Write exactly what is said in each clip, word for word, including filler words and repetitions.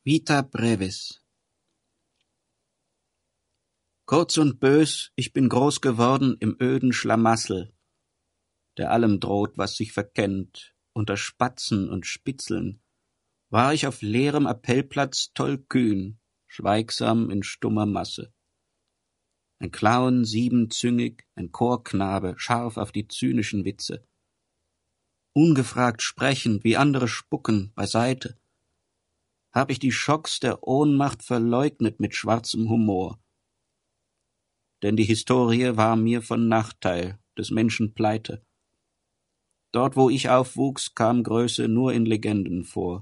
Vita brevis. Kurz und bös, ich bin groß geworden im öden Schlamassel, der allem droht, was sich verkennt, unter Spatzen und Spitzeln, war ich auf leerem Appellplatz tollkühn, schweigsam in stummer Masse. Ein Clown siebenzüngig, ein Chorknabe, scharf auf die zynischen Witze. Ungefragt sprechend, wie andere spucken, beiseite, hab ich die Schocks der Ohnmacht verleugnet mit schwarzem Humor. Denn die Historie war mir von Nachteil, des Menschen Pleite. Dort, wo ich aufwuchs, kam Größe nur in Legenden vor.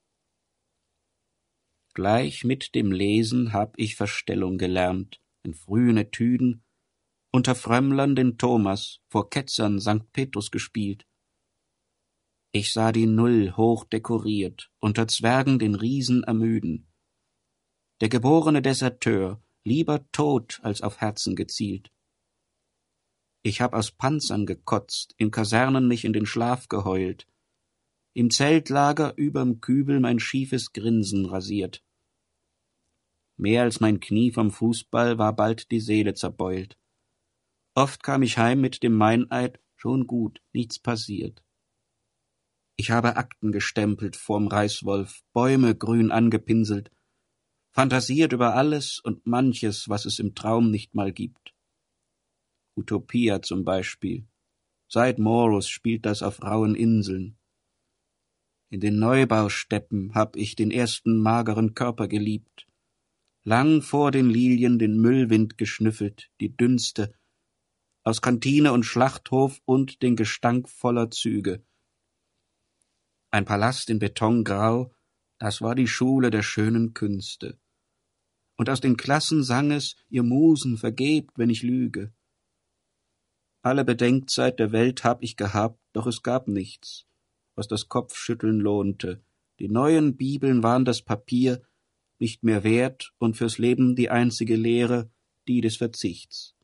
Gleich mit dem Lesen hab ich Verstellung gelernt, in frühen Etüden, unter Frömmlern den Thomas, vor Ketzern Sankt Petrus gespielt. Ich sah die Null hoch dekoriert, unter Zwergen den Riesen ermüden. Der geborene Deserteur, lieber tot als auf Herzen gezielt. Ich hab aus Panzern gekotzt, in Kasernen mich in den Schlaf geheult, im Zeltlager überm Kübel mein schiefes Grinsen rasiert. Mehr als mein Knie vom Fußball war bald die Seele zerbeult. Oft kam ich heim mit dem Meineid, schon gut, nichts passiert. Ich habe Akten gestempelt vorm Reißwolf, Bäume grün angepinselt, fantasiert über alles und manches, was es im Traum nicht mal gibt. Utopia zum Beispiel. Seit Morus spielt das auf rauen Inseln. In den Neubausteppen hab ich den ersten mageren Körper geliebt. Lang vor den Lilien den Müllwind geschnüffelt, die Dünste, aus Kantine und Schlachthof und den Gestank voller Züge. Ein Palast in Betongrau, das war die Schule der schönen Künste. Und aus den Klassen sang es, ihr Musen, vergebt, wenn ich lüge. Alle Bedenkzeit der Welt hab ich gehabt, doch es gab nichts, was das Kopfschütteln lohnte. Die neuen Bibeln waren das Papier, nicht mehr wert und fürs Leben die einzige Lehre, die des Verzichts.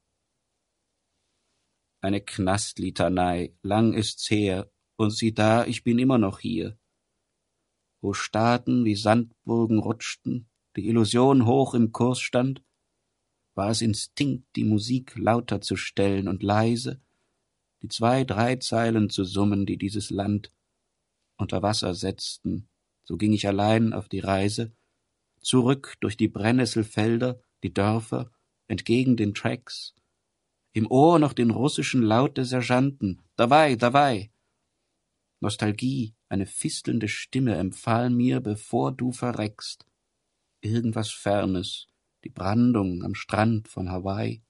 Eine Knastlitanei, lang ist's her, und sieh da, ich bin immer noch hier. Wo Staaten wie Sandburgen rutschten, die Illusion hoch im Kurs stand, war es Instinkt, die Musik lauter zu stellen und leise, die zwei, drei Zeilen zu summen, die dieses Land unter Wasser setzten. So ging ich allein auf die Reise, zurück durch die Brennnesselfelder, die Dörfer, entgegen den Tracks, im Ohr noch den russischen Laut der Sergeanten, Dawai, Dawai. Nostalgie, eine fistelnde Stimme empfahl mir, bevor du verreckst, irgendwas Fernes, die Brandung am Strand von Hawaii.